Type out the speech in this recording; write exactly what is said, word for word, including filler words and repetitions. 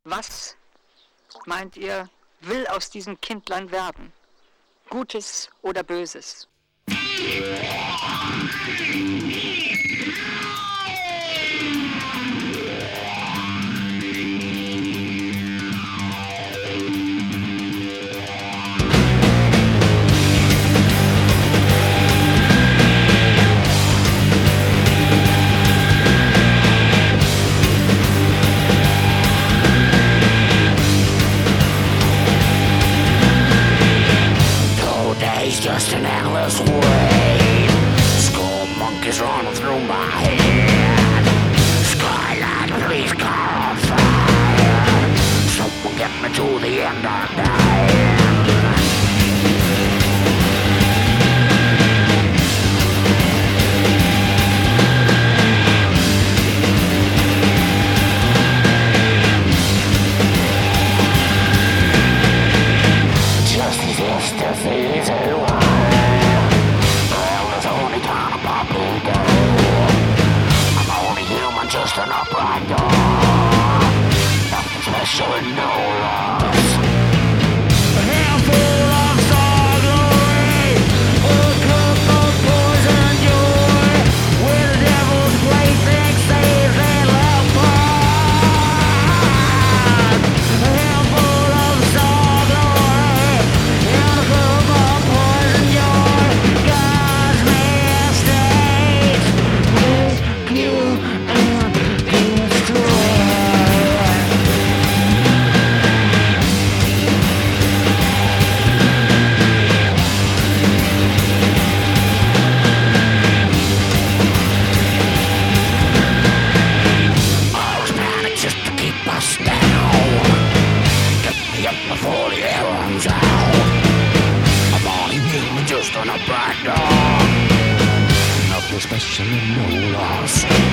Was, meint ihr, will aus diesem Kindlein werden? Gutes oder Böses? It's just an endless way. Skull monkeys running through my head. Skyline, please call on fire. Someone get me to the end of dying. Justice is defeated. Just an upright door. Nothing special and no loss. A handful of star glory, a cup of poison joy, where the devil's plaything saves and love part. A handful of star glory, and a cup of poison joy. God's mistakes make you. Before the air runs out, I'm only human, just on a bright dog. Nothing special and no loss.